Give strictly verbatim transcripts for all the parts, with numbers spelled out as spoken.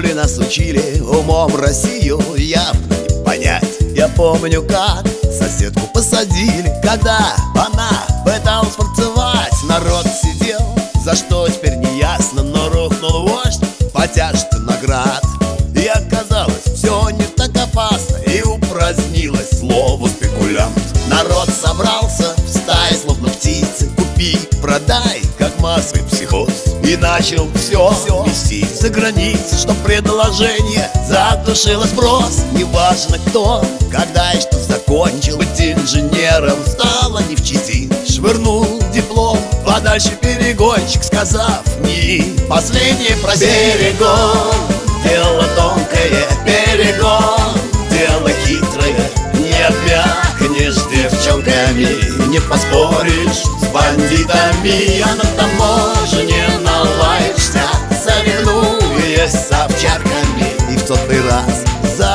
школе нас учили, умом Россию явно не понять. Я помню, как соседку посадили, когда она пыталась танцевать. Народ сидел, за что теперь не ясно, но рухнул вождь по тяжести наград. И оказалось, все не так опасно, и упразднилось слово спекулянт. Народ собрался в стае, словно птицы, купи, продай, как массовый психоз. И начал все, все вести за границей, что предложение задушило спрос. Неважно кто, когда и что закончил, быть инженером стало не в чести. Швырнул диплом подальше перегонщик, сказав не последнее просить. Берегом, дело тонкое, берегом, дело хитрое. Не обмякнешь с девчонками, не поспоришь с бандитами. А на таможне налаешься, соревнуясь с овчарками. И в сотый раз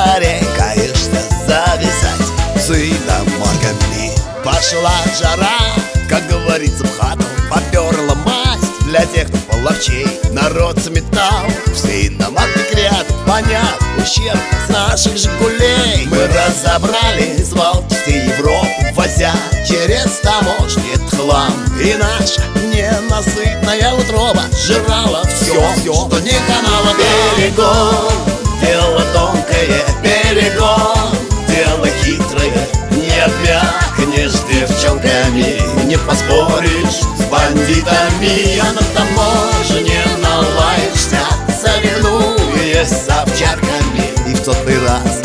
зарекаешься завязать с иномарками. Пошла жара, как говорится, в хату, поперла масть для тех, кто половчей. Народ сметал все иномарки к ряду, поняв ущерб с наших «Жигулей». Мы разобрали свалки всей Европы, возя через таможни этот хлам. И наша ненасытная утроба жрала все, все, что не канало. Берегом, дело тонкое, берегом, дело хитрое. Не обмякнешь с девчонками, не поспоришь с бандитами. А на таможне налаешься, соревнуясь с овчарками. И в сотый раз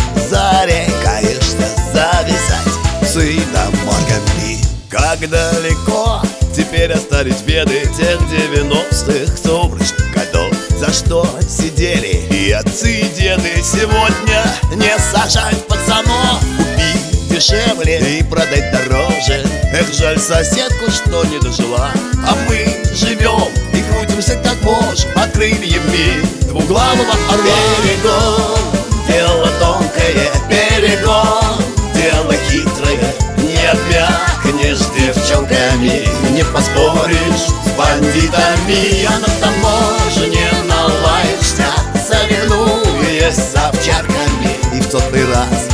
зарекаешься завязать с иномарками. Как далеко теперь остались беды тех девяностых сумрачных годов, за что сидели и отцы, и деды. Сегодня не сажать пацанов, купить дешевле и продать дороже. Эх, жаль соседку, что не дожила. А мы живем и крутимся как можем под крыльями двуглавого орла. Берегом, дело тонкое, берегом, дело хитрое. Не обмякнешь с девчонками, не поспоришь с бандитами. А на таможне налаешься, соревнуясь с овчарками. И в сотый раз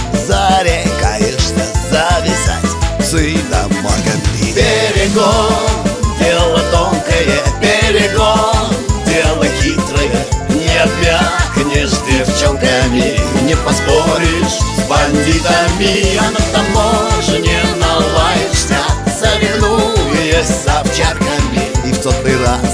зарекаешься завязать с иномарками. Берегом, дело тонкое, берегом, дело хитрое. Не обмякнешь с девчонками, не поспоришь с бандитами. А на таможне налаешься, соревнуясь с овчарками. И в сотый раз